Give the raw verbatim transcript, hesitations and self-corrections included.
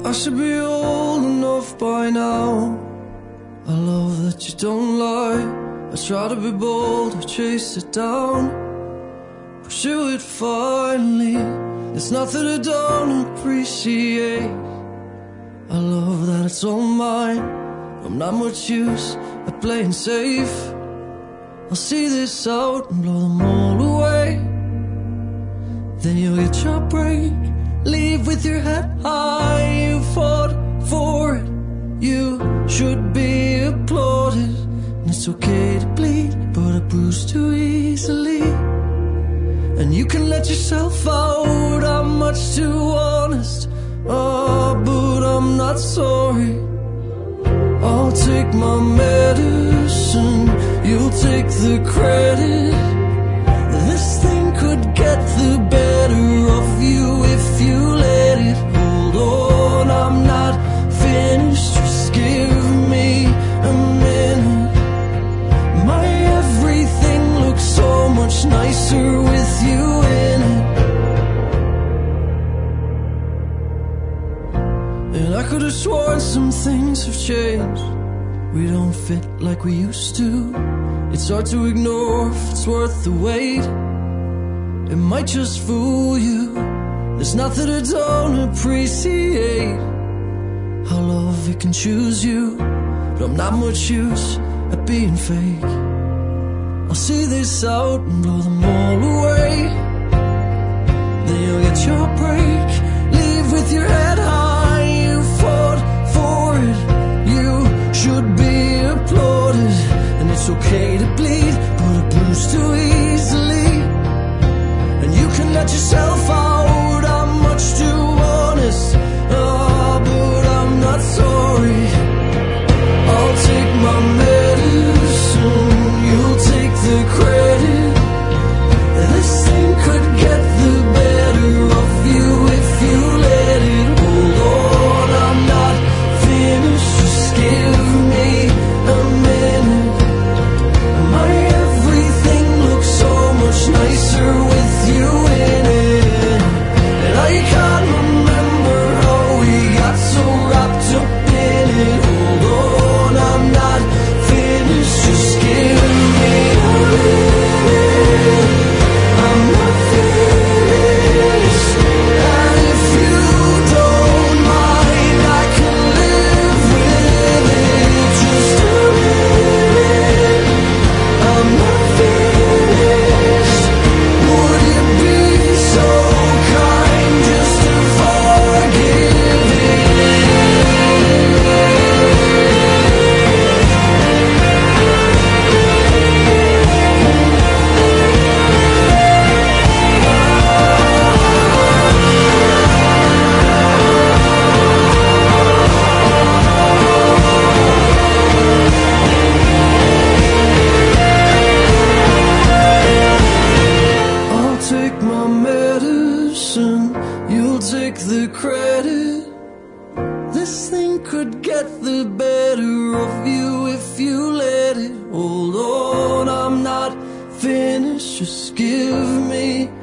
I should be old enough by now. I love that you don't lie. I try to be bold, I chase it down, pursue it finally. There's nothing I don't appreciate. I love that it's all mine. I'm not much use at playing safe. I'll see this out and blow them all away. Then you'll get your break, leave with your head high. You fought for it, you should be applauded. And it's okay to bleed, but I bruise too easily. And you can let yourself out, I'm much too honest. Oh, but I'm not sorry. I'll take my medicine, you'll take the credit. This thing could get the better of you if you let it. Hold on, I'm not finished, just give me a minute. My everything looks so much nicer with you in it. And I could have sworn some things have changed. We don't fit like we used to. It's hard to ignore if it's worth the wait. It might just fool you. There's nothing I don't appreciate. How love it can choose you, but I'm not much use at being fake. I'll see this out and blow them all away. Then you'll get your break, leave with your head high. You fought for it, you should be applauded. And it's okay to bleed, but I bruise too easily. And you can let yourself out, I'm much too honest. Oh, but I'm not sorry. I'll take my medicine, you'll take the credit. This thing could get the better of you if you let it. Hold on, I'm not finished, just give me a minute. My everything looks so much nicer with you in it. And I can't remember how we got so wrapped up in it. Hold on, I'm not finished, just give me a minute. I'm not finished. And if you don't mind, I can live with it. Just a minute. I'm not finished. Would it be so kind just to forgive it? I'll take my medicine, you'll take the credit. This thing could get the better of you if you let it. Hold on, I'm not finished, just give me